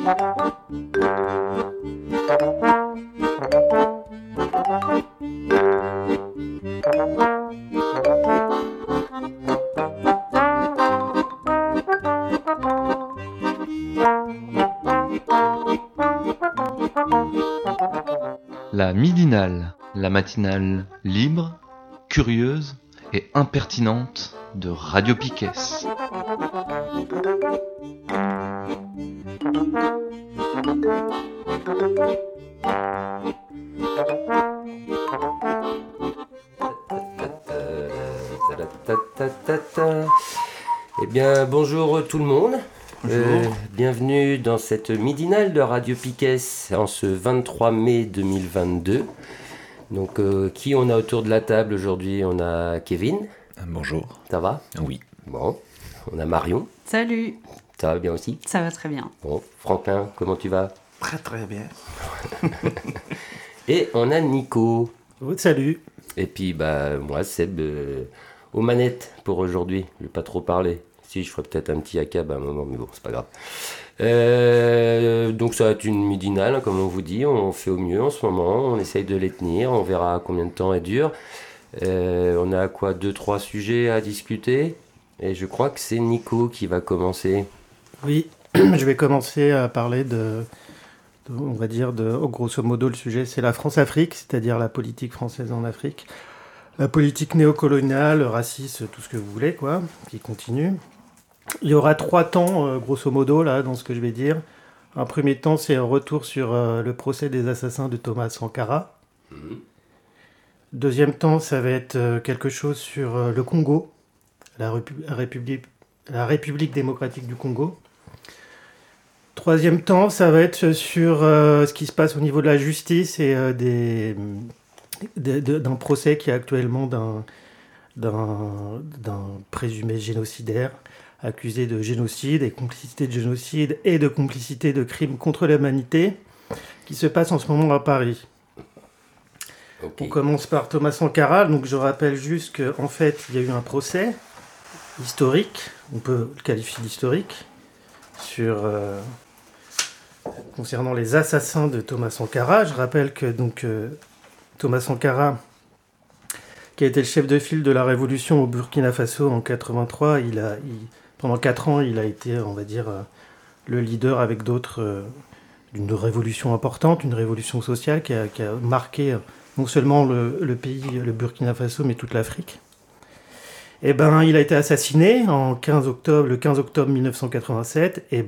La midinale, la matinale libre, curieuse et impertinente de Radio Piquet. Eh bien, bonjour tout le monde. Bienvenue dans cette midinale de Radio Piquet en ce 23 mai 2022. Donc, qui on a autour de la table aujourd'hui? On a Kevin. Bonjour. Ça va? Oui. Bon. On a Marion. Salut. Ça va bien aussi? Ça va très bien. Bon. Franklin, comment tu vas? Très très bien. Et on a Nico. Salut. Et puis, moi, Seb, aux manettes pour aujourd'hui. Je vais pas trop parler. Si, je ferai peut-être un petit acab à un moment, mais bon, c'est pas grave. Donc ça va être une midinale, hein, comme on vous dit. On fait au mieux en ce moment. On essaye de les tenir. On verra combien de temps elle dure. On a 2-3 sujets à discuter. Et je crois que c'est Nico qui va commencer. Oui, je vais commencer à parler on va dire, grosso modo, le sujet, c'est la France-Afrique, c'est-à-dire la politique française en Afrique. La politique néocoloniale, raciste, tout ce que vous voulez, quoi, qui continue. Il y aura 3 temps, grosso modo, là, dans ce que je vais dire. Un premier temps, c'est un retour sur le procès des assassins de Thomas Sankara. Deuxième temps, ça va être quelque chose sur le Congo, la République démocratique du Congo. Troisième temps, ça va être sur ce qui se passe au niveau de la justice et d'un procès qui est actuellement d'un présumé génocidaire, accusé de génocide et complicité de génocide et de complicité de crimes contre l'humanité, qui se passe en ce moment à Paris. Okay. On commence par Thomas Sankara. Donc je rappelle juste qu'en fait, il y a eu un procès historique, on peut le qualifier d'historique, concernant les assassins de Thomas Sankara. Je rappelle que Thomas Sankara, qui a été le chef de file de la révolution au Burkina Faso en 1983, pendant 4 ans, il a été, on va dire, le leader avec d'autres d'une révolution importante, une révolution sociale qui a marqué non seulement le pays, le Burkina Faso, mais toute l'Afrique. Et il a été assassiné le 15 octobre 1987, et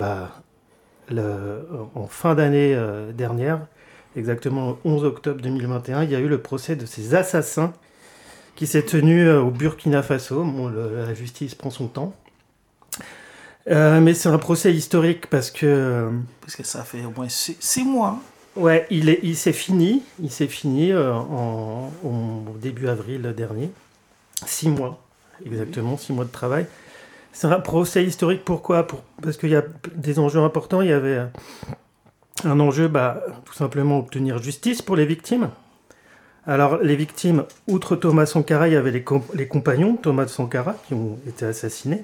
en fin d'année dernière, exactement le 11 octobre 2021, il y a eu le procès de ces assassins qui s'est tenu au Burkina Faso. Bon, la justice prend son temps. Mais c'est un procès historique parce que ça fait au moins 6 mois. Ouais, il s'est fini. Il s'est fini au début avril dernier. 6 mois, exactement, 6 mois de travail. C'est un procès historique, pourquoi ? Parce qu'il y a des enjeux importants. Il y avait un enjeu, tout simplement obtenir justice pour les victimes. Alors, les victimes, outre Thomas Sankara, il y avait les compagnons de Thomas Sankara qui ont été assassinés.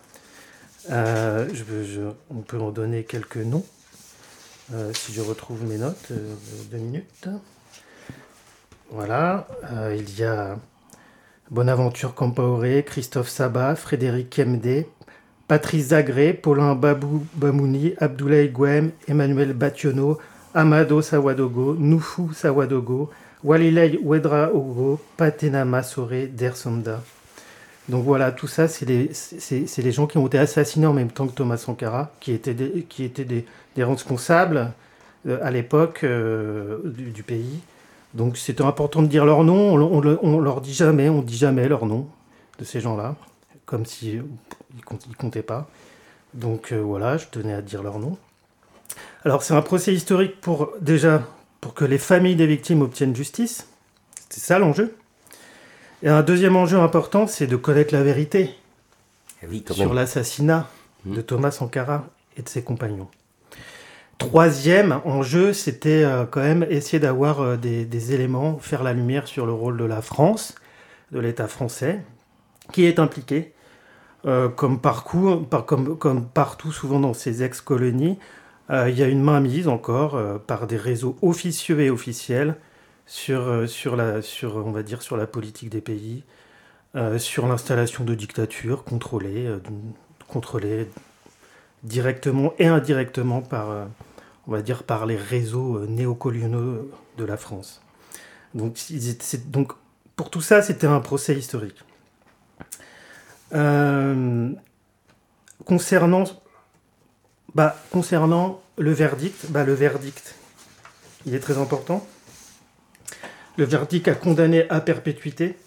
On peut en donner quelques noms, si je retrouve mes notes, 2 minutes. Voilà, il y a Bonaventure Compaoré, Christophe Sabat, Frédéric Kemdé, Patrice Zagré, Paulin Babou Bamouni, Abdoulaye Gouem, Emmanuel Bationo, Amado Sawadogo, Noufou Sawadogo, Walilei Wedra Ogo, Patena Massoré, Dersonda. Donc voilà, tout ça, c'est les gens qui ont été assassinés en même temps que Thomas Sankara, qui étaient des responsables à l'époque du pays. Donc c'était important de dire leur nom. On leur dit jamais, leur nom de ces gens-là, comme si ils comptaient pas. Donc voilà, je tenais à dire leur nom. Alors c'est un procès historique pour que les familles des victimes obtiennent justice. C'est ça l'enjeu. Et un deuxième enjeu important, c'est de connaître la vérité sur l'assassinat de Thomas Sankara et de ses compagnons. Troisième enjeu, c'était quand même essayer d'avoir des éléments, faire la lumière sur le rôle de la France, de l'État français, qui est impliqué, comme partout souvent dans ces ex-colonies, Il y a une mainmise encore par des réseaux officieux et officiels sur la politique des pays, sur l'installation de dictatures contrôlées directement et indirectement par les réseaux néocoloniaux de la France. Donc pour tout ça, c'était un procès historique. Concernant le verdict, il est très important. Le verdict a condamné à perpétuité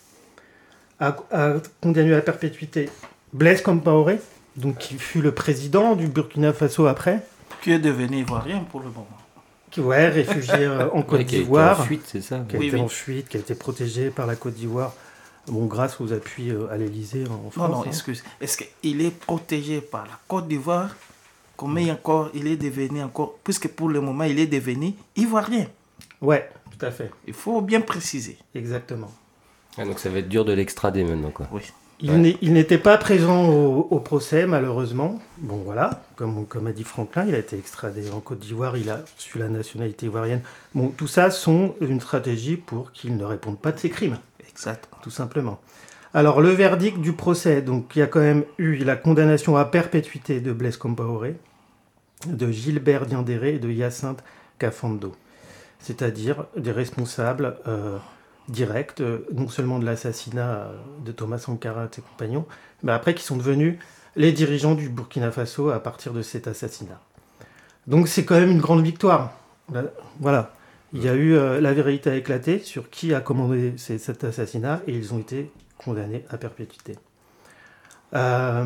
Blaise Compaoré, donc qui fut le président du Burkina Faso après. Qui est devenu ivoirien pour le moment. Réfugié en Côte d'Ivoire. Qui a été en fuite, c'est ça. Qui a été en fuite, qui a été protégé par la Côte d'Ivoire. Grâce aux appuis à l'Élysée en France. Non, excuse. Est-ce qu'il est protégé par la Côte d'Ivoire? Comment il est devenu encore... Puisque pour le moment, il est devenu ivoirien. Ouais, tout à fait. Il faut bien préciser. Exactement. Donc ça va être dur de l'extrader maintenant, quoi. Oui. Il n'était pas présent au procès, malheureusement. Bon, voilà, comme a dit Franklin, il a été extradé en Côte d'Ivoire, il a reçu la nationalité ivoirienne. Bon, tout ça sont une stratégie pour qu'il ne réponde pas de ses crimes. Exactement. Tout simplement. Alors, le verdict du procès, donc il y a quand même eu la condamnation à perpétuité de Blaise Compaoré, de Gilbert Diendéré et de Hyacinthe Kafando. C'est-à-dire des responsables directs, non seulement de l'assassinat de Thomas Sankara et de ses compagnons, mais après qui sont devenus les dirigeants du Burkina Faso à partir de cet assassinat. Donc c'est quand même une grande victoire. Voilà. Il y a eu la vérité a éclaté sur qui a commandé cet assassinat et ils ont été condamnés à perpétuité. La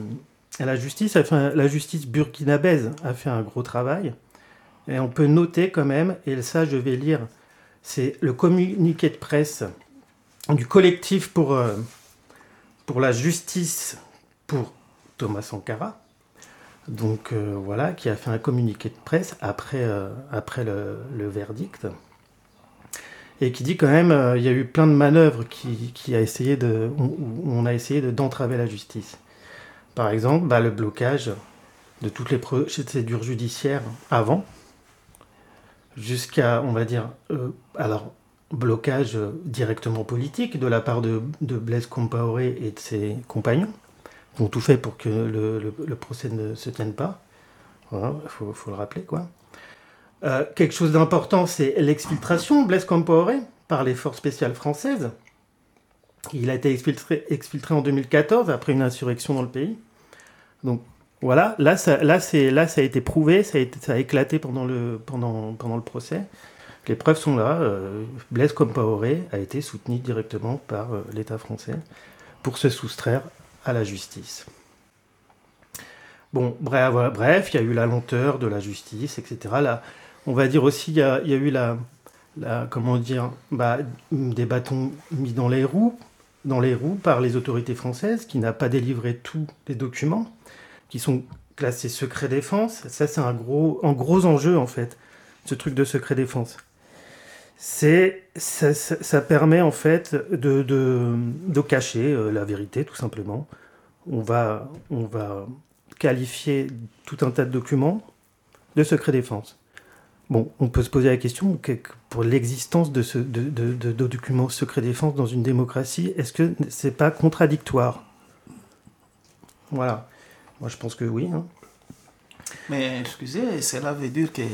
justice burkinabèse a fait un gros travail et on peut noter quand même, et ça je vais lire, c'est le communiqué de presse du collectif pour la justice pour Thomas Sankara. Donc voilà, qui a fait un communiqué de presse après le verdict et qui dit quand même il y a eu plein de manœuvres où on a essayé d'entraver la justice. Par exemple, le blocage de toutes les procédures judiciaires avant, jusqu'à, on va dire, blocage directement politique de la part de Blaise Compaoré et de ses compagnons, qui ont tout fait pour que le procès ne se tienne pas. Voilà, faut le rappeler, quoi. Quelque chose d'important, c'est l'exfiltration de Blaise Compaoré par les forces spéciales françaises. Il a été exfiltré en 2014 après une insurrection dans le pays. Donc voilà, là ça a été prouvé, ça a éclaté pendant le procès. Les preuves sont là. Blaise Compaoré a été soutenu directement par l'État français pour se soustraire à la justice. Bon, bref, il y a eu la lenteur de la justice, etc. Là, on va dire aussi, il y a eu des bâtons mis dans les roues par les autorités françaises, qui n'a pas délivré tous les documents, qui sont classés secret défense. Ça, c'est un gros enjeu, en fait, ce truc de secret défense. Ça permet, en fait, de cacher la vérité, tout simplement. On va qualifier tout un tas de documents de secret défense. Bon, on peut se poser la question pour l'existence de documents secret défense dans une démocratie, est-ce que c'est pas contradictoire? Voilà. Moi, je pense que oui. Hein. Mais excusez, cela veut dire que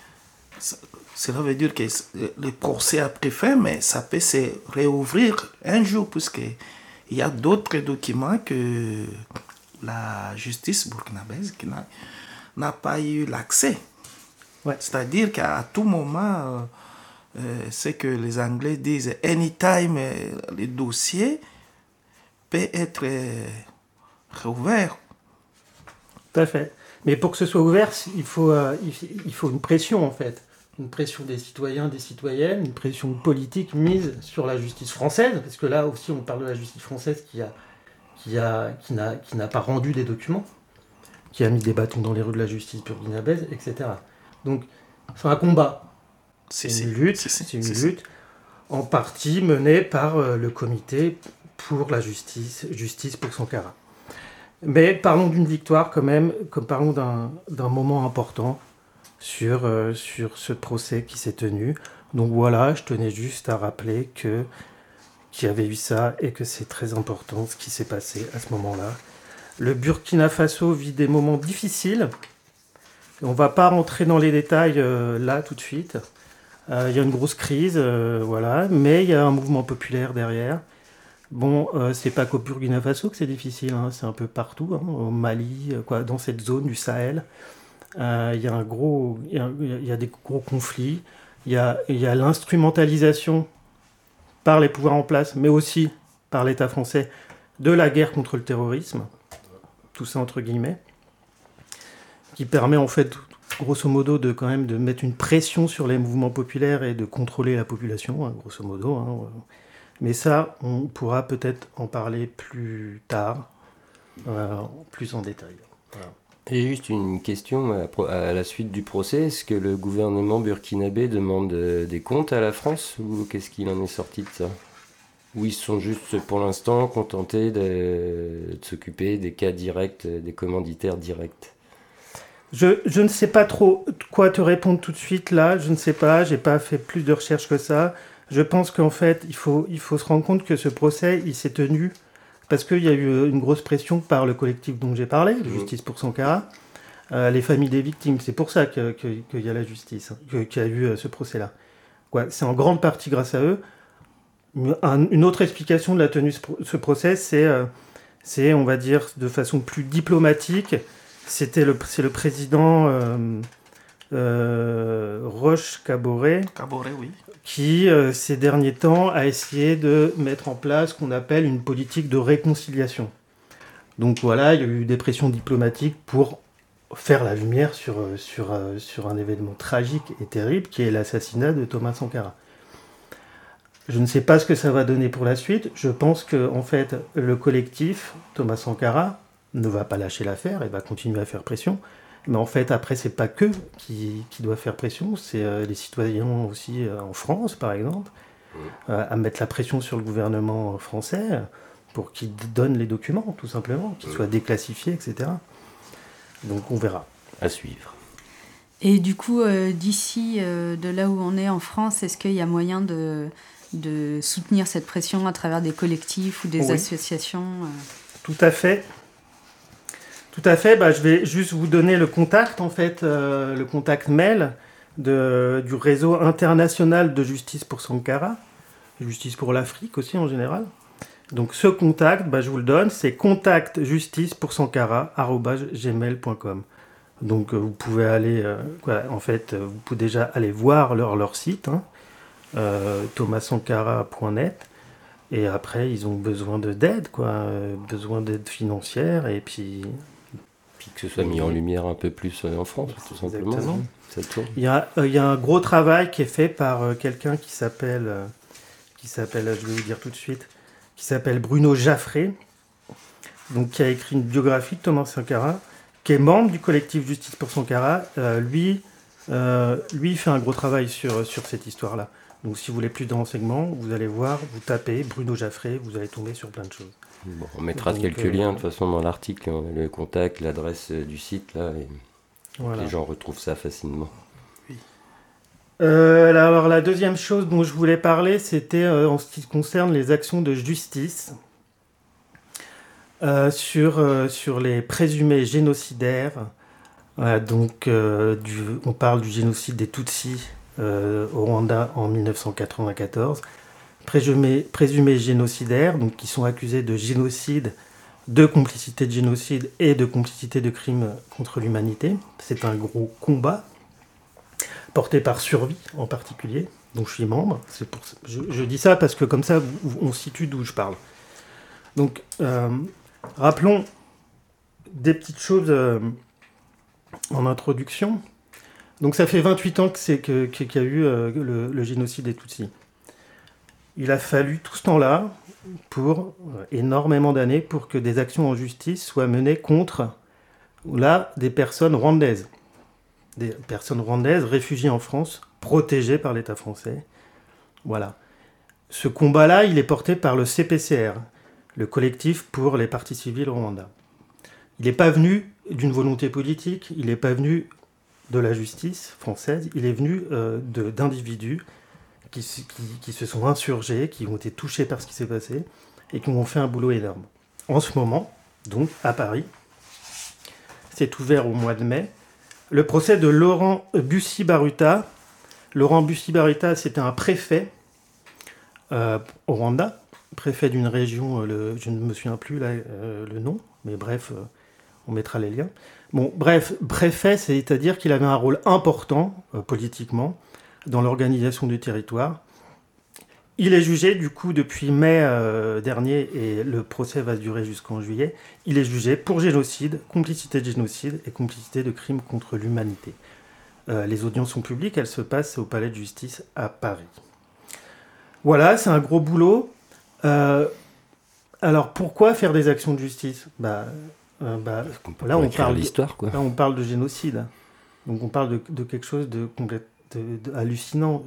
le procès a pris fin, mais ça peut se réouvrir un jour, puisqu'il y a d'autres documents que la justice burkinabèse qui n'a pas eu l'accès. Ouais. C'est-à-dire qu'à tout moment, c'est que les Anglais disent « anytime », le dossier peut être réouvert. Tout à fait. Mais pour que ce soit ouvert, il faut une pression, en fait. Une pression des citoyens, des citoyennes, une pression politique mise sur la justice française, parce que là aussi, on parle de la justice française qui n'a pas rendu des documents, qui a mis des bâtons dans les roues de la justice burkinabèse, etc. Donc, c'est un combat. C'est une lutte en partie menée par le comité pour la justice pour Sankara. Mais parlons d'une victoire quand même, parlons d'un moment important sur ce procès qui s'est tenu. Donc voilà, je tenais juste à rappeler qu'il y avait eu ça et que c'est très important ce qui s'est passé à ce moment-là. Le Burkina Faso vit des moments difficiles. On ne va pas rentrer dans les détails là tout de suite. Il y a une grosse crise, voilà, mais il y a un mouvement populaire derrière. Bon, c'est pas qu'au Burkina Faso que c'est difficile, hein, c'est un peu partout, hein, au Mali, dans cette zone du Sahel. Il y a des gros conflits. Il y a l'instrumentalisation par les pouvoirs en place, mais aussi par l'État français, de la guerre contre le terrorisme. Tout ça entre guillemets. Qui permet en fait, grosso modo, quand même de mettre une pression sur les mouvements populaires et de contrôler la population, hein, grosso modo. Hein. Mais ça, on pourra peut-être en parler plus tard, plus en détail. Voilà. J'ai juste une question à la suite du procès. Est-ce que le gouvernement burkinabé demande des comptes à la France ou qu'est-ce qu'il en est sorti de ça? Ou ils sont juste pour l'instant contentés de s'occuper des cas directs, des commanditaires directs? Je ne sais pas trop quoi te répondre tout de suite là, je ne sais pas, j'ai pas fait plus de recherches que ça. Je pense qu'en fait, il faut se rendre compte que ce procès, il s'est tenu parce qu'il y a eu une grosse pression par le collectif dont j'ai parlé, Justice pour Sankara, les familles des victimes. C'est pour ça qu'il y a la justice, qu'il y a eu ce procès-là. C'est en grande partie grâce à eux. Une autre explication de la tenue de ce procès, c'est, on va dire, de façon plus diplomatique, c'est le président Roch Kaboré, oui. qui, ces derniers temps, a essayé de mettre en place ce qu'on appelle une politique de réconciliation. Donc voilà, il y a eu des pressions diplomatiques pour faire la lumière sur un événement tragique et terrible, qui est l'assassinat de Thomas Sankara. Je ne sais pas ce que ça va donner pour la suite. Je pense que, en fait, le collectif, Thomas Sankara, ne va pas lâcher l'affaire et va continuer à faire pression. Mais en fait, après, c'est pas qu'eux qui doivent faire pression, c'est les citoyens aussi en France, par exemple, à mettre la pression sur le gouvernement français pour qu'il donne les documents, tout simplement, qu'ils soient déclassifiés, etc. Donc on verra. À suivre. Et du coup, d'ici, de là où on est en France, est-ce qu'il y a moyen de soutenir cette pression à travers des collectifs ou des associations Tout à fait. Tout à fait. Je vais juste vous donner le contact, en fait, le contact mail du réseau international de justice pour Sankara, justice pour l'Afrique aussi en général. Donc ce contact, je vous le donne, c'est contactjusticepoursankara@gmail.com. Donc vous pouvez aller, vous pouvez déjà aller voir leur site, hein, thomasankara.net. Et après, ils ont besoin d'aide, besoin d'aide financière, et puis que ce soit mis en lumière un peu plus en France, tout simplement. Il y a un gros travail qui est fait par quelqu'un qui s'appelle, je vais vous dire tout de suite, qui s'appelle Bruno Jaffré, donc qui a écrit une biographie de Thomas Sankara, qui est membre du collectif Justice pour Sankara. Lui fait un gros travail sur cette histoire-là. Donc si vous voulez plus de renseignements, vous allez voir, vous tapez Bruno Jaffré, vous allez tomber sur plein de choses. Bon, on mettra quelques liens de toute façon dans l'article, le contact, l'adresse du site, là, et voilà. Les gens retrouvent ça facilement. Oui. Alors la deuxième chose dont je voulais parler, c'était en ce qui concerne les actions de justice sur les présumés génocidaires. On parle du génocide des Tutsis au Rwanda en 1994. Présumés génocidaires, donc qui sont accusés de génocide, de complicité de génocide et de complicité de crimes contre l'humanité. C'est un gros combat porté par Survie en particulier, dont je suis membre. Je dis ça parce que comme ça, on situe d'où je parle. Donc, rappelons des petites choses en introduction. Donc ça fait 28 ans qu'il y a eu le génocide des Tutsis. Il a fallu tout ce temps-là, pour énormément d'années, pour que des actions en justice soient menées contre des personnes rwandaises. Des personnes rwandaises réfugiées en France, protégées par l'État français. Voilà. Ce combat-là, il est porté par le CPCR, le collectif pour les parties civiles au Rwanda. Il n'est pas venu d'une volonté politique, il n'est pas venu de la justice française, il est venu d'individus qui se sont insurgés, qui ont été touchés par ce qui s'est passé et qui ont fait un boulot énorme. En ce moment, donc à Paris, c'est ouvert au mois de mai, le procès de Laurent Bussi-Baruta. Laurent Bussi-Baruta, c'était un préfet au Rwanda, préfet d'une région, je ne me souviens plus là, le nom, mais bref, on mettra les liens. Bon, bref, préfet, c'est-à-dire qu'il avait un rôle important politiquement dans l'organisation du territoire. Il est jugé, du coup, depuis mai dernier, et le procès va durer jusqu'en juillet. Il est jugé pour génocide, complicité de génocide et complicité de crimes contre l'humanité. Les audiences sont publiques, elles se passent au Palais de Justice à Paris. Voilà, c'est un gros boulot. Alors, pourquoi faire des actions de justice ? Là, on parle l'histoire, quoi. Là, on parle de génocide. Donc, on parle de quelque chose de hallucinant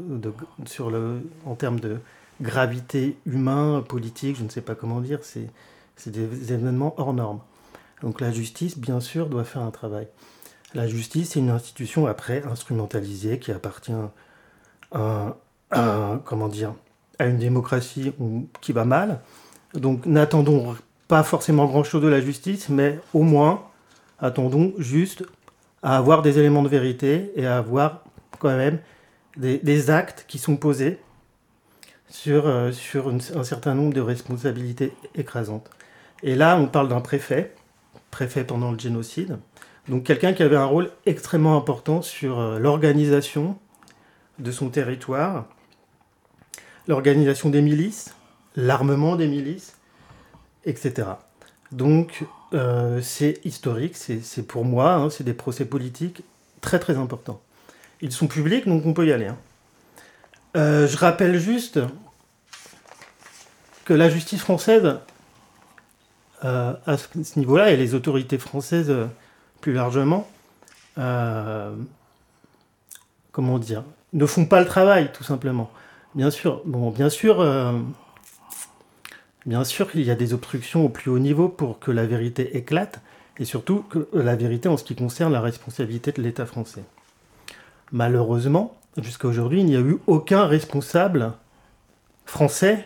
en termes de gravité humain, politique, je ne sais pas comment dire. C'est des événements hors normes. Donc, la justice, bien sûr, doit faire un travail. La justice, c'est une institution, après, instrumentalisée, qui appartient à une démocratie qui va mal. Donc, n'attendons pas forcément grand-chose de la justice, mais au moins, attendons juste à avoir des éléments de vérité et à avoir quand même des actes qui sont posés sur un certain nombre de responsabilités écrasantes. Et là, on parle d'un préfet pendant le génocide, donc quelqu'un qui avait un rôle extrêmement important sur l'organisation de son territoire, l'organisation des milices, l'armement des milices, etc. Donc, c'est historique, c'est pour moi, c'est des procès politiques très très importants. Ils sont publics, donc on peut y aller. Je rappelle juste que la justice française, à ce niveau-là, et les autorités françaises plus largement, ne font pas le travail, tout simplement. Bien sûr, il y a des obstructions au plus haut niveau pour que la vérité éclate, et surtout que la vérité en ce qui concerne la responsabilité de l'État français. Malheureusement, jusqu'à aujourd'hui, il n'y a eu aucun responsable français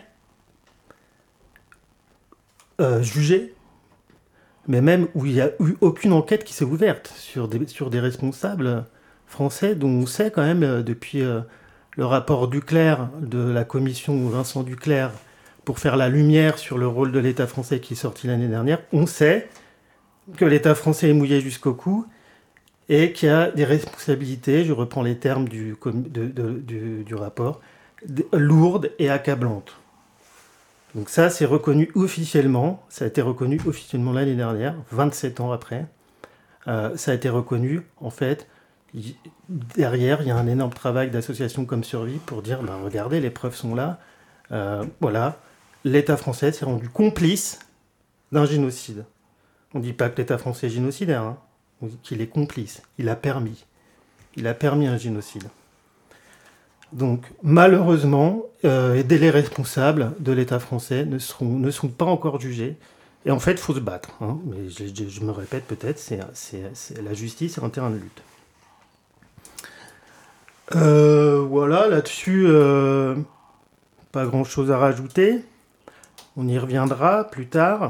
jugé, mais même où il n'y a eu aucune enquête qui s'est ouverte sur des responsables français dont on sait quand même depuis le rapport Duclerc de la commission Vincent Duclerc pour faire la lumière sur le rôle de l'État français qui est sorti l'année dernière, on sait que l'État français est mouillé jusqu'au cou et qu'il y a des responsabilités, je reprends les termes du rapport, lourdes et accablantes. Donc ça, c'est reconnu officiellement, ça a été reconnu officiellement l'année dernière, 27 ans après. Ça a été reconnu, en fait, derrière, il y a un énorme travail d'associations comme Survie pour dire, regardez, les preuves sont là, voilà, l'État français s'est rendu complice d'un génocide. On ne dit pas que l'État français est génocidaire, on dit qu'il est complice, il a permis un génocide. Donc, malheureusement, les responsables de l'État français ne sont pas encore jugés. Et en fait, il faut se battre. Mais je me répète peut-être, la justice est un terrain de lutte. Voilà, là-dessus, pas grand-chose à rajouter. On y reviendra plus tard.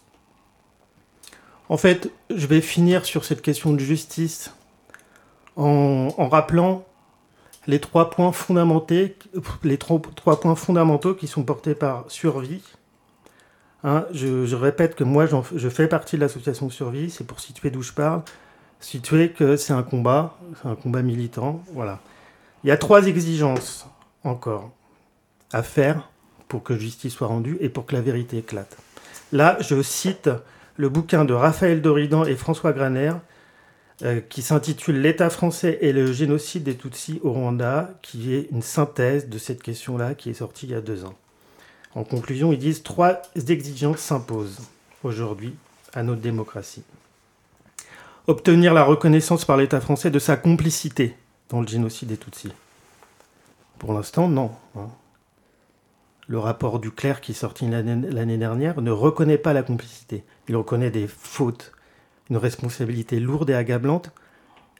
En fait, je vais finir sur cette question de justice en rappelant les trois points fondamentaux qui sont portés par Survie. Je répète que moi, je fais partie de l'association Survie, c'est pour situer d'où je parle, situer que c'est un combat militant, voilà. Il y a 3 exigences encore à faire pour que justice soit rendue et pour que la vérité éclate. Là, je cite le bouquin de Raphaël Doridan et François Graner, qui s'intitule « L'État français et le génocide des Tutsis au Rwanda », qui est une synthèse de cette question-là, qui est sortie il y a 2 ans. En conclusion, ils disent 3 exigences s'imposent aujourd'hui à notre démocratie. Obtenir la reconnaissance par l'État français de sa complicité dans le génocide des Tutsis. Pour l'instant, non. Le rapport Duclerc qui est sorti l'année dernière ne reconnaît pas la complicité. Il reconnaît des fautes, une responsabilité lourde et accablante,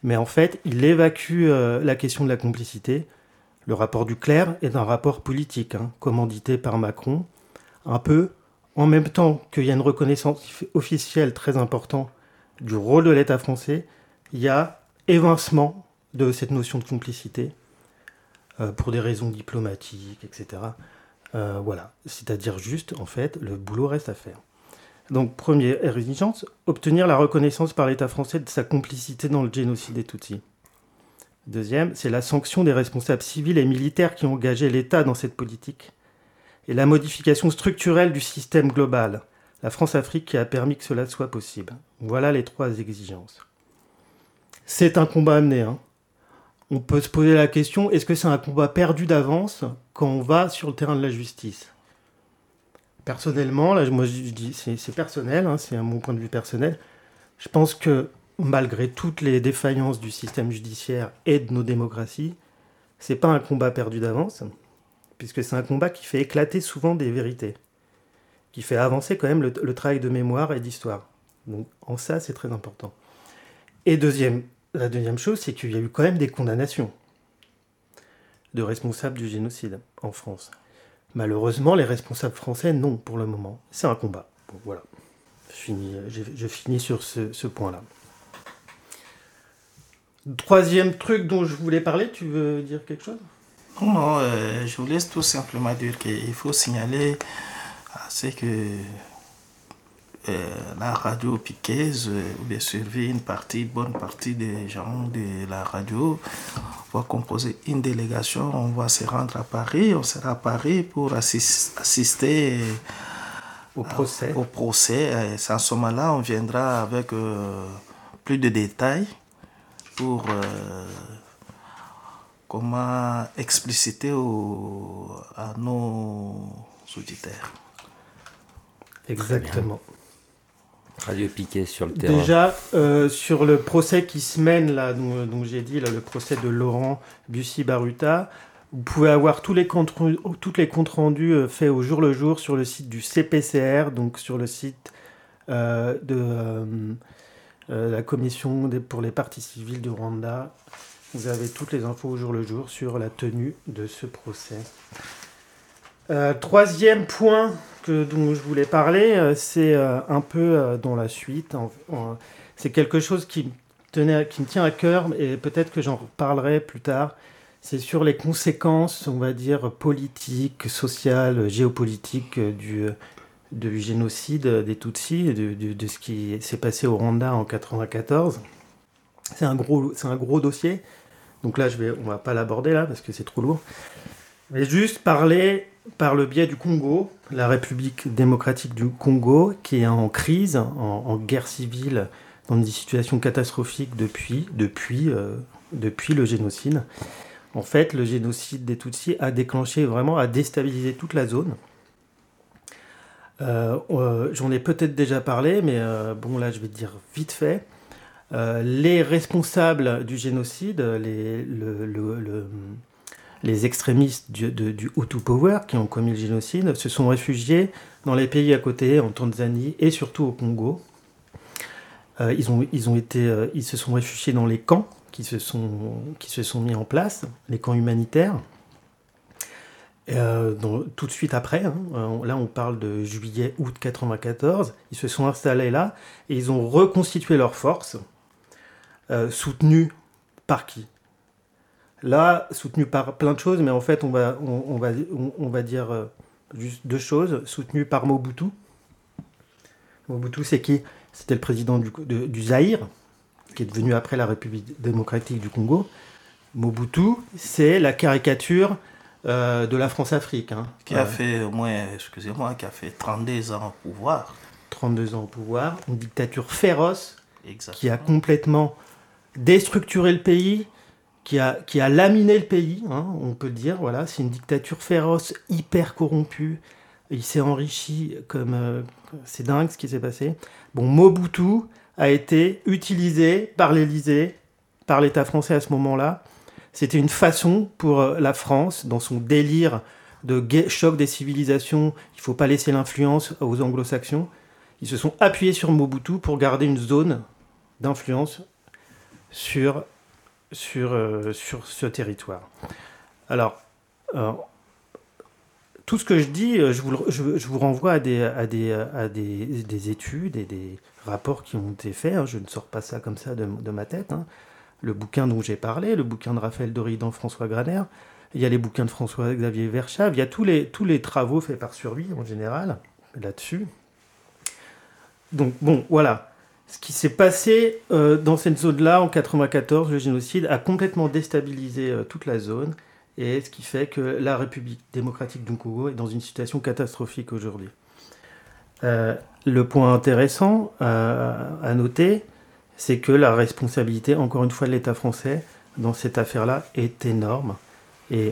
Mais en fait, il évacue la question de la complicité. Le rapport du clerc est un rapport politique, commandité par Macron, un peu en même temps qu'il y a une reconnaissance officielle très importante du rôle de l'État français, il y a évincement de cette notion de complicité pour des raisons diplomatiques, etc. Voilà, c'est-à-dire juste, en fait, le boulot reste à faire. Donc, première exigence, obtenir la reconnaissance par l'État français de sa complicité dans le génocide des Tutsis. Deuxième, c'est la sanction des responsables civils et militaires qui ont engagé l'État dans cette politique. Et la modification structurelle du système global, la France-Afrique qui a permis que cela soit possible. Voilà les 3 exigences. C'est un combat à mener. On peut se poser la question, est-ce que c'est un combat perdu d'avance quand on va sur le terrain de la justice ? Personnellement, là, moi je dis, c'est personnel, c'est mon point de vue personnel. Je pense que malgré toutes les défaillances du système judiciaire et de nos démocraties, c'est pas un combat perdu d'avance, puisque c'est un combat qui fait éclater souvent des vérités, qui fait avancer quand même le travail de mémoire et d'histoire. Donc en ça, c'est très important. Et la deuxième chose, c'est qu'il y a eu quand même des condamnations de responsables du génocide en France. Malheureusement, les responsables français, non, pour le moment. C'est un combat. Bon, voilà. Je finis sur ce point-là. Troisième truc dont je voulais parler, tu veux dire quelque chose ? Non, je voulais tout simplement dire qu'il faut signaler c'est que la radio piquaise voulait surveiller une bonne partie des gens de la radio. On va composer une délégation, on va se rendre à Paris, on sera à Paris pour assister au procès. Et à ce moment-là, on viendra avec plus de détails pour comment expliciter à nos auditeurs. Exactement. Radio Piquet sur le terrain. Déjà, sur le procès qui se mène, là, dont j'ai dit, là, le procès de Laurent Bussy-Baruta, vous pouvez avoir tous les comptes rendus faits au jour le jour sur le site du CPCR, donc sur le site de la Commission pour les parties civiles du Rwanda. Vous avez toutes les infos au jour le jour sur la tenue de ce procès. Troisième point dont je voulais parler, c'est un peu dans la suite. C'est quelque chose qui me tient à cœur et peut-être que j'en reparlerai plus tard. C'est sur les conséquences, on va dire, politiques, sociales, géopolitiques du génocide des Tutsis, de ce qui s'est passé au Rwanda en 1994. C'est un gros dossier. Donc là, on va pas l'aborder là parce que c'est trop lourd. Mais juste parler par le biais du Congo, la République démocratique du Congo, qui est en crise, en guerre civile, dans une situation catastrophique depuis le génocide. En fait, le génocide des Tutsis a déstabilisé toute la zone. J'en ai peut-être déjà parlé, mais bon, là, je vais dire vite fait. Les responsables du génocide, les extrémistes du Hutu Power qui ont commis le génocide se sont réfugiés dans les pays à côté, en Tanzanie et surtout au Congo. Ils se sont réfugiés dans les camps qui se sont mis en place, les camps humanitaires. Tout de suite après, là on parle de juillet-août 1994, ils se sont installés là et ils ont reconstitué leurs forces, soutenues par qui ? Là, soutenu par plein de choses, mais en fait, on va dire juste deux choses. Soutenu par Mobutu. Mobutu, c'est qui ? C'était le président du Zaïre, qui est devenu après la République démocratique du Congo. Mobutu, c'est la caricature de la France-Afrique. Qui a fait qui a fait 32 ans au pouvoir. 32 ans au pouvoir, une dictature féroce. Exactement. Qui a complètement déstructuré le pays, qui a laminé le pays, on peut le dire. Voilà, c'est une dictature féroce, hyper corrompue. Il s'est enrichi c'est dingue ce qui s'est passé. Bon, Mobutu a été utilisé par l'Élysée, par l'État français à ce moment-là. C'était une façon pour la France, dans son délire de choc des civilisations, il ne faut pas laisser l'influence aux anglo-saxons. Ils se sont appuyés sur Mobutu pour garder une zone d'influence sur sur ce territoire. Alors, tout ce que je dis, je vous renvoie à des études et des rapports qui ont été faits. Hein. Je ne sors pas ça comme ça de ma tête. Hein. Le bouquin dont j'ai parlé, le bouquin de Raphaël Doridan, François Graner, il y a les bouquins de François-Xavier Verschave, il y a tous les travaux faits par Survie en général là-dessus. Donc bon, voilà. Ce qui s'est passé dans cette zone-là en 1994, le génocide a complètement déstabilisé toute la zone, et ce qui fait que la République démocratique du Congo est dans une situation catastrophique aujourd'hui. Le point intéressant à noter, c'est que la responsabilité, encore une fois, de l'État français dans cette affaire-là est énorme. Et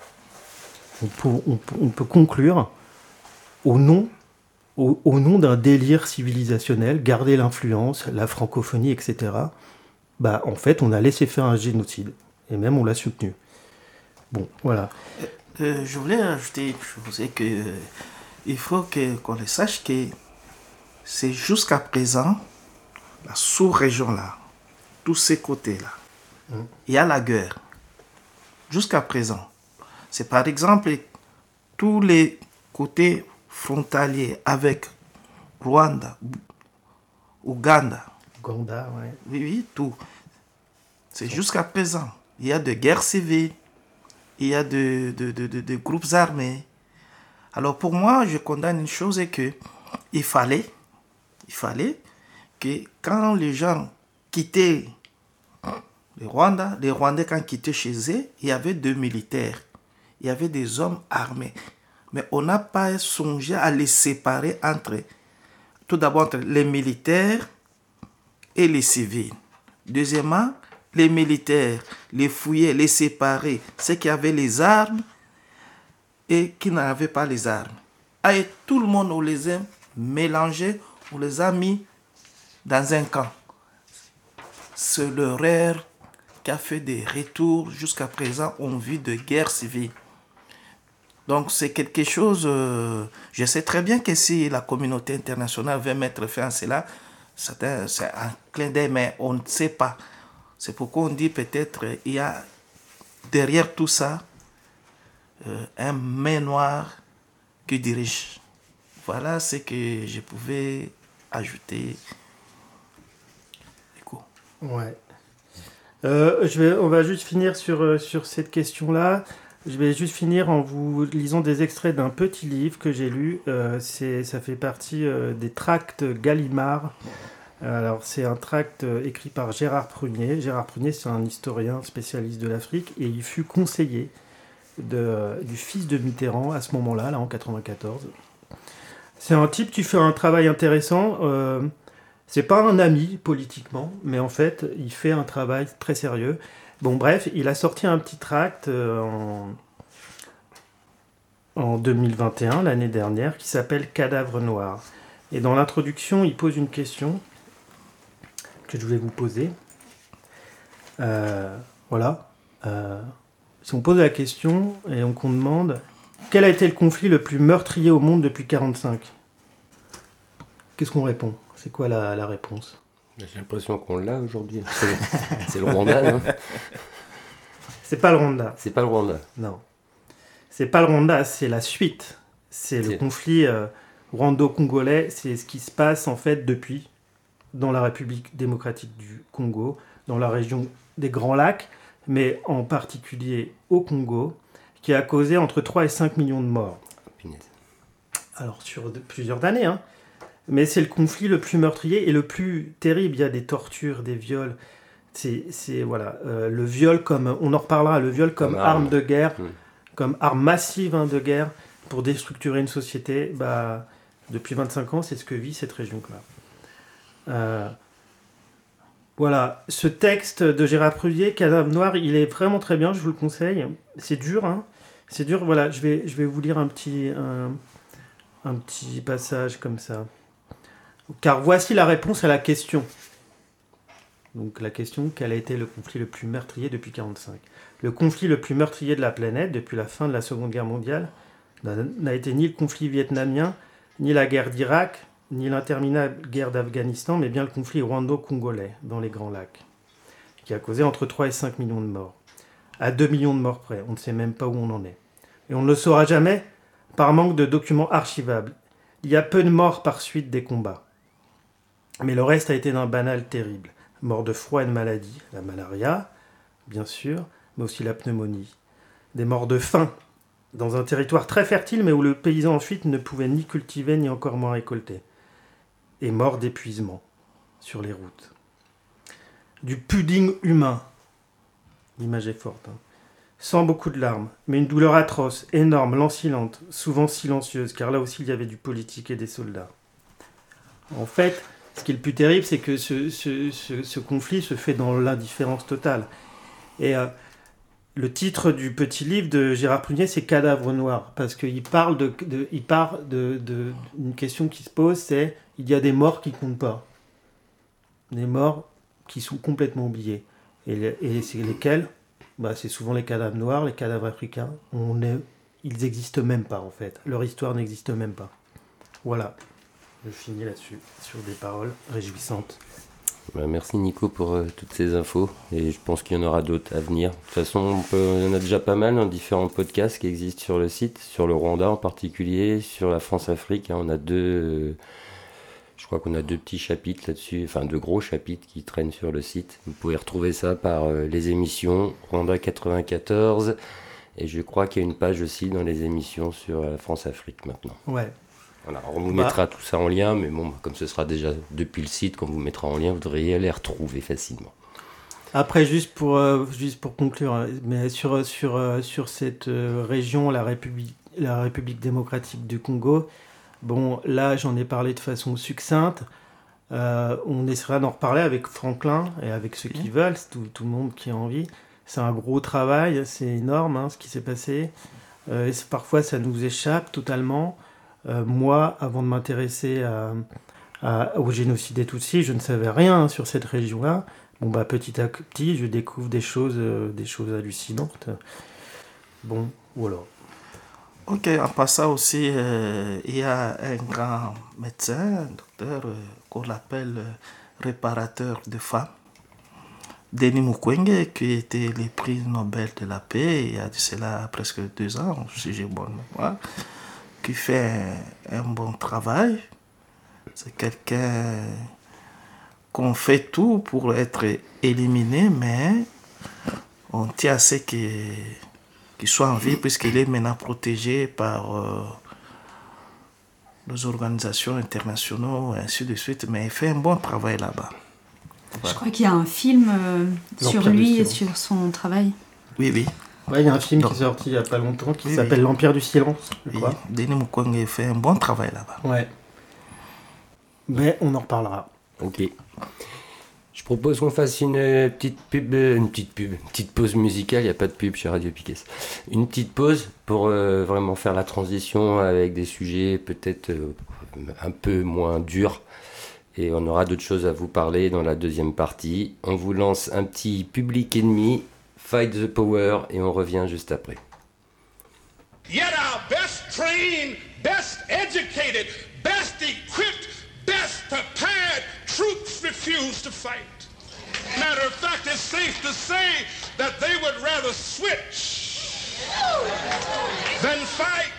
on peut conclure au nom d'un délire civilisationnel, garder l'influence, la francophonie, etc., en fait, on a laissé faire un génocide. Et même, on l'a soutenu. Bon, voilà. Je voulais ajouter une chose, c'est que il faut qu'on le sache que c'est jusqu'à présent, la sous-région-là, tous ces côtés-là, il y a la guerre. Jusqu'à présent. C'est par exemple tous les côtés frontaliers avec Rwanda, Ouganda. Ouganda, ouais. Oui, tout. C'est jusqu'à présent. Il y a de guerres civiles, il y a de groupes armés. Alors pour moi, je condamne une chose, c'est que il fallait que quand les gens quittaient les Rwandais quand quittaient chez eux, il y avait 2 militaires, il y avait des hommes armés. Mais on n'a pas songé à les séparer tout d'abord entre les militaires et les civils. Deuxièmement, les militaires, les fouiller, les séparer, ceux qui avaient les armes et qui n'avaient pas les armes. Et tout le monde, on les a mélangés, on les a mis dans un camp. C'est l'erreur qui a fait des retours jusqu'à présent en vue de guerre civile. Donc c'est quelque chose, je sais très bien que si la communauté internationale veut mettre fin à cela, c'est un clin d'œil, mais on ne sait pas. C'est pourquoi on dit peut-être il y a derrière tout ça un main noire qui dirige. Voilà ce que je pouvais ajouter. Ouais. On va juste finir sur cette question-là. Je vais juste finir en vous lisant des extraits d'un petit livre que j'ai lu. Ça fait partie des tracts Gallimard. Alors, c'est un tract écrit par Gérard Prunier. Gérard Prunier, c'est un historien spécialiste de l'Afrique, et il fut conseiller du fils de Mitterrand à ce moment-là, en 1994. C'est un type qui fait un travail intéressant. C'est pas un ami politiquement, mais en fait, il fait un travail très sérieux. Bon, bref, il a sorti un petit tract en 2021, l'année dernière, qui s'appelle Cadavre noir. Et dans l'introduction, il pose une question que je voulais vous poser. Voilà. Si on pose la question et qu'on demande quel a été le conflit le plus meurtrier au monde depuis 1945 ? Qu'est-ce qu'on répond ? C'est quoi la réponse ? J'ai l'impression qu'on l'a aujourd'hui. C'est le Rwanda, non ? C'est pas le Rwanda. C'est pas le Rwanda. Non. C'est pas le Rwanda, c'est la suite. C'est le conflit rwando-congolais. C'est ce qui se passe en fait depuis dans la République démocratique du Congo, dans la région des Grands Lacs, mais en particulier au Congo, qui a causé entre 3 et 5 millions de morts. Alors sur plusieurs années, hein. Mais c'est le conflit le plus meurtrier et le plus terrible. Il y a des tortures, des viols. Le viol comme, on en reparlera, le viol comme arme de guerre, comme arme massive de guerre pour déstructurer une société. Depuis 25 ans, c'est ce que vit cette région-là. Voilà, ce texte de Gérard Prunier, Cadavre noir, il est vraiment très bien, je vous le conseille. C'est dur, hein. C'est dur. Voilà, je vais vous lire un petit passage comme ça. Car voici la réponse à la question. Donc la question, quel a été le conflit le plus meurtrier depuis 1945 ? Le conflit le plus meurtrier de la planète depuis la fin de la Seconde Guerre mondiale n'a été ni le conflit vietnamien, ni la guerre d'Irak, ni l'interminable guerre d'Afghanistan, mais bien le conflit rwando-congolais dans les Grands Lacs, qui a causé entre 3 et 5 millions de morts. À 2 millions de morts près, on ne sait même pas où on en est. Et on ne le saura jamais par manque de documents archivables. Il y a peu de morts par suite des combats. Mais le reste a été d'un banal terrible. Morts de froid et de maladie, la malaria, bien sûr, mais aussi la pneumonie. Des morts de faim, dans un territoire très fertile, mais où le paysan en fuite ne pouvait ni cultiver, ni encore moins récolter. Et morts d'épuisement, sur les routes. Du pudding humain, l'image est forte, sans beaucoup de larmes, mais une douleur atroce, énorme, lancinante, souvent silencieuse, car là aussi il y avait du politique et des soldats. En fait, ce qui est le plus terrible, c'est que ce conflit se fait dans l'indifférence totale. Et le titre du petit livre de Gérard Prunier, c'est Cadavre noir, parce qu'il parle d'une question qui se pose, c'est il y a des morts qui comptent pas. Des morts qui sont complètement oubliés. Et c'est lesquels ? C'est souvent les cadavres noirs, les cadavres africains. Ils n'existent même pas, en fait. Leur histoire n'existe même pas. Voilà. Je finis là-dessus, sur des paroles réjouissantes. Merci Nico pour toutes ces infos. Et je pense qu'il y en aura d'autres à venir. De toute façon, il y en a déjà pas mal dans différents podcasts qui existent sur le site, sur le Rwanda en particulier, sur la France-Afrique. On a je crois qu'on a 2 petits chapitres là-dessus, enfin 2 gros chapitres qui traînent sur le site. Vous pouvez retrouver ça par les émissions Rwanda 94, et je crois qu'il y a une page aussi dans les émissions sur la France-Afrique maintenant. Ouais. Voilà, on vous mettra tout ça en lien, mais bon, comme ce sera déjà depuis le site qu'on vous mettra en lien, vous devriez les retrouver facilement. Après, juste pour conclure, mais sur cette région, la République démocratique du Congo, bon, là, j'en ai parlé de façon succincte. On essaiera d'en reparler avec Franklin et avec ceux qui veulent, tout le monde qui a envie. C'est un gros travail, c'est énorme ce qui s'est passé. Et parfois, ça nous échappe totalement. Moi, avant de m'intéresser au génocide des Tutsis, je ne savais rien sur cette région-là. Bon, petit à petit, je découvre des choses hallucinantes. Bon, voilà. Ok, en passant aussi, il y a un grand médecin, un docteur, qu'on appelle réparateur de femmes, Denis Mukwege, qui était le prix Nobel de la paix il y a de cela presque 2 ans, si j'ai bonne mémoire, qui fait un bon travail. C'est quelqu'un qu'on fait tout pour être éliminé, mais on tient à ce qu'il soit en vie, puisqu'il est maintenant protégé par les organisations internationales, et ainsi de suite, mais il fait un bon travail là-bas. Je crois qu'il y a un film sur lui et sur son travail. Oui, oui. Ouais, il y a un film qui est sorti il n'y a pas longtemps qui s'appelle L'Empire du Silence. Oui, Denis Mukwege fait un bon travail là-bas. Ouais. Mais on en reparlera. Ok. Je propose qu'on fasse une petite pause musicale. Il n'y a pas de pub chez Radio Piquet. Une petite pause pour vraiment faire la transition avec des sujets peut-être un peu moins durs. Et on aura d'autres choses à vous parler dans la deuxième partie. On vous lance un petit Public Enemy, Fight the Power, et on revient juste après. Yet our best trained, best educated, best equipped, best prepared troops refuse to fight. Matter of fact, it's safe to say that they would rather switch than fight.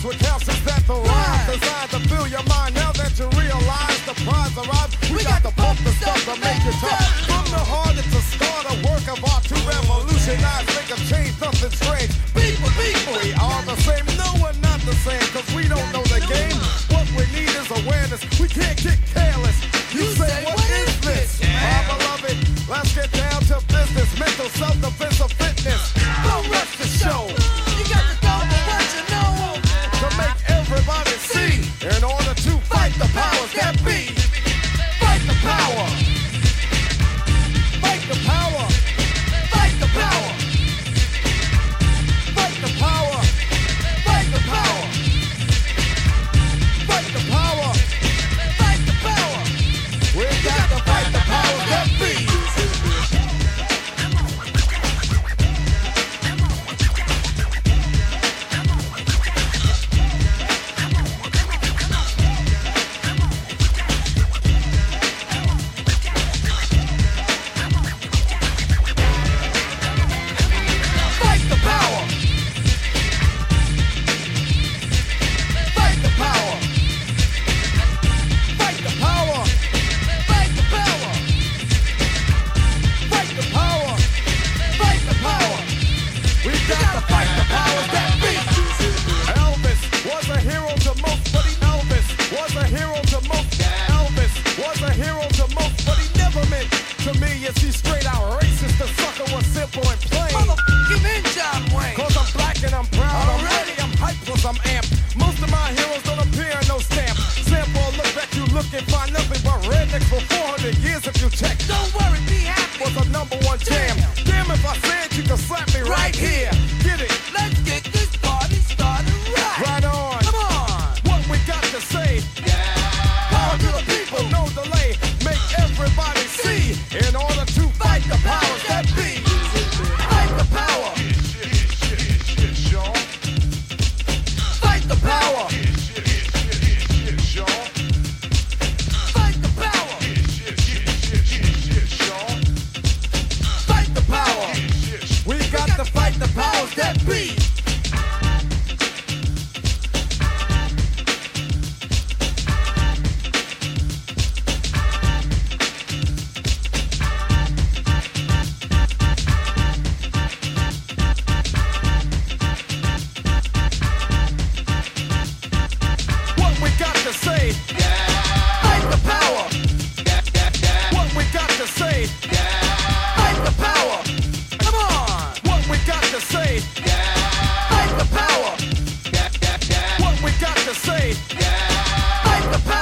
what counts is that the rhyme designed to fill your mind. Now that you realize the prize arrives, we got to pump the stuff to make it tough. From the heart, it's a start, a work of art to revolutionize, make a change, nothing strange. People, we are the same. No, we're not the same, cause we don't know the game. What we need is awareness. We can't get careless. You say, what is this? My beloved, let's get down to business. Mental self-defense of fitness. Don't rush the show. You got to go for what you know. To make everybody see. In order to fight the powers that be. Fight the power. Fight the power. Fight the power. Fight the power. Fight the power. Fight the power. Fight the power. We got to fight the powers that be.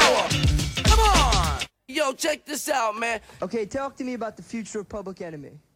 Okay, talk to me about the future of Public Enemy.